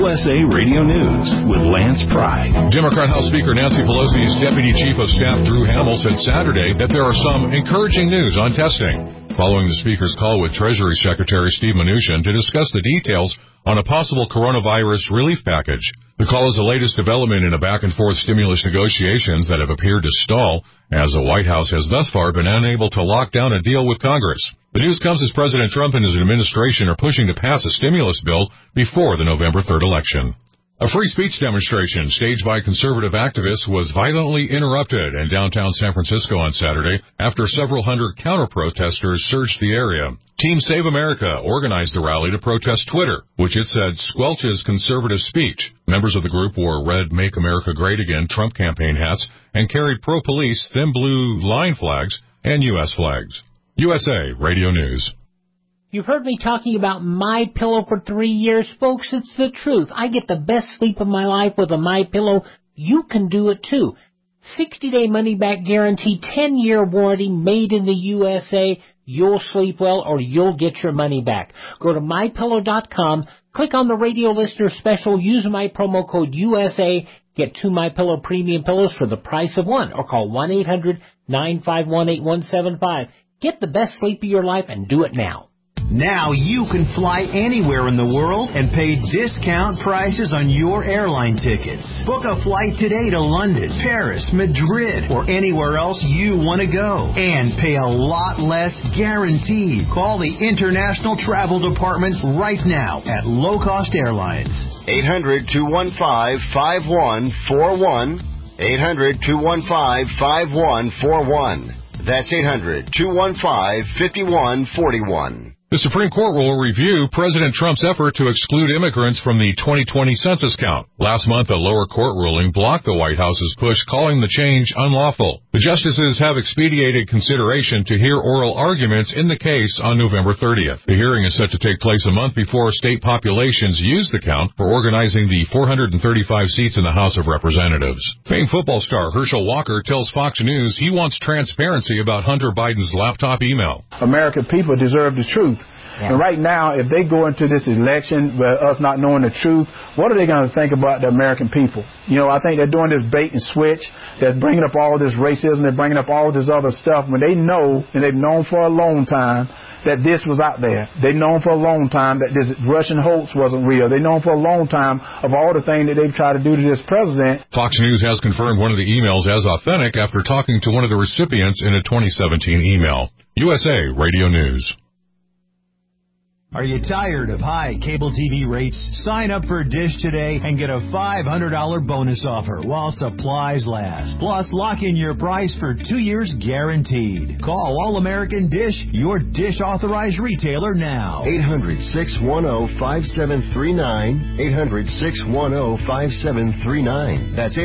USA Radio News with Lance Pry. Democrat House Speaker Nancy Pelosi's Deputy Chief of Staff Drew Hamill said Saturday that there are some encouraging news on testing. Following the Speaker's call with Treasury Secretary Steve Mnuchin to discuss the details on a possible coronavirus relief package. The call is the latest development in a back-and-forth stimulus negotiations that have appeared to stall, as the White House has thus far been unable to lock down a deal with Congress. The news comes as President Trump and his administration are pushing to pass a stimulus bill before the November 3rd election. A free speech demonstration staged by conservative activists was violently interrupted in downtown San Francisco on Saturday after several hundred counter-protesters surged the area. Team Save America organized the rally to protest Twitter, which it said squelches conservative speech. Members of the group wore red Make America Great Again Trump campaign hats and carried pro-police thin blue line flags and U.S. flags. USA Radio News. You've heard me talking about MyPillow for 3 years, folks. It's the truth. I get the best sleep of my life with a MyPillow. You can do it too. 60-day money-back guarantee, 10-year warranty, made in the USA. You'll sleep well or you'll get your money back. Go to MyPillow.com, click on the radio listener special, use my promo code USA, get 2 MyPillow premium pillows for the price of one, or call 1-800-951-8175. Get the best sleep of your life and do it now. Now you can fly anywhere in the world and pay discount prices on your airline tickets. Book a flight today to London, Paris, Madrid, or anywhere else you want to go. And pay a lot less guaranteed. Call the International Travel Department right now at Low Cost Airlines. 800-215-5141. 800-215-5141. That's 800-215-5141. The Supreme Court will review President Trump's effort to exclude immigrants from the 2020 census count. Last month, a lower court ruling blocked the White House's push, calling the change unlawful. The justices have expedited consideration to hear oral arguments in the case on November 30th. The hearing is set to take place a month before state populations use the count for organizing the 435 seats in the House of Representatives. Famed football star Herschel Walker tells Fox News he wants transparency about Hunter Biden's laptop email. American people deserve the truth. Yeah. And right now, if they go into this election with us not knowing the truth, what are they going to think about the American people? You know, I think they're doing this bait and switch. They're bringing up all this racism. They're bringing up all this other stuff when they know, and they've known for a long time, that this was out there. They've known for a long time that this Russian hoax wasn't real. They've known for a long time of all the things that they've tried to do to this president. Fox News has confirmed one of the emails as authentic after talking to one of the recipients in a 2017 email. USA Radio News. Are you tired of high cable TV rates? Sign up for Dish today and get a $500 bonus offer while supplies last. Plus, lock in your price for 2 years guaranteed. Call All American Dish, your Dish authorized retailer now. 800-610-5739. 800-610-5739. That's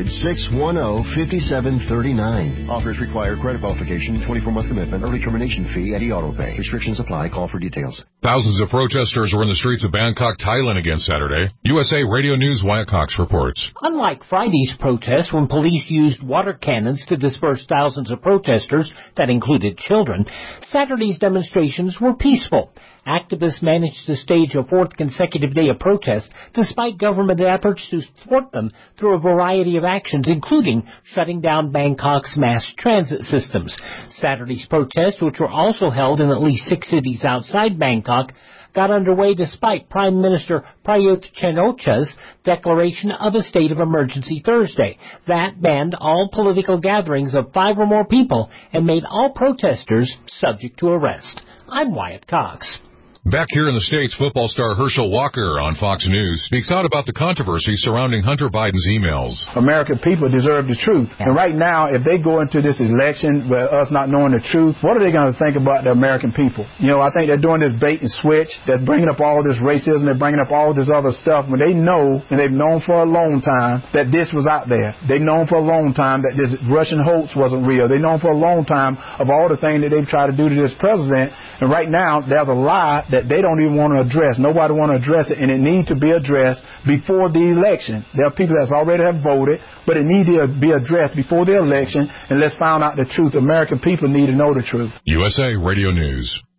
800-610-5739. Offers require credit qualification, 24-month commitment, early termination fee, and auto pay. Restrictions apply. Call for details. Thousands of protesters were in the streets of Bangkok, Thailand again Saturday. USA Radio News Wyatt Cox reports. Unlike Friday's protest, when police used water cannons to disperse thousands of protesters that included children, Saturday's demonstrations were peaceful. Activists managed to stage a fourth consecutive day of protest despite government efforts to thwart them through a variety of actions, including shutting down Bangkok's mass transit systems. Saturday's protests, which were also held in at least 6 cities outside Bangkok, got underway despite Prime Minister Prayut Chan-o-cha's declaration of a state of emergency Thursday. That banned all political gatherings of 5 or more people and made all protesters subject to arrest. I'm Wyatt Cox. Back here in the States, football star Herschel Walker on Fox News speaks out about the controversy surrounding Hunter Biden's emails. American people deserve the truth. And right now, if they go into this election with us not knowing the truth, what are they going to think about the American people? You know, I think they're doing this bait and switch. They're bringing up all this racism. They're bringing up all this other stuff when they know, and they've known for a long time, that this was out there. They've known for a long time that this Russian hoax wasn't real. They've known for a long time of all the things that they've tried to do to this president. And right now, there's a lie that they don't even want to address. Nobody want to address it, and it needs to be addressed before the election. There are people that's already have voted, but it needs to be addressed before the election, and let's find out the truth. American people need to know the truth. USA Radio News.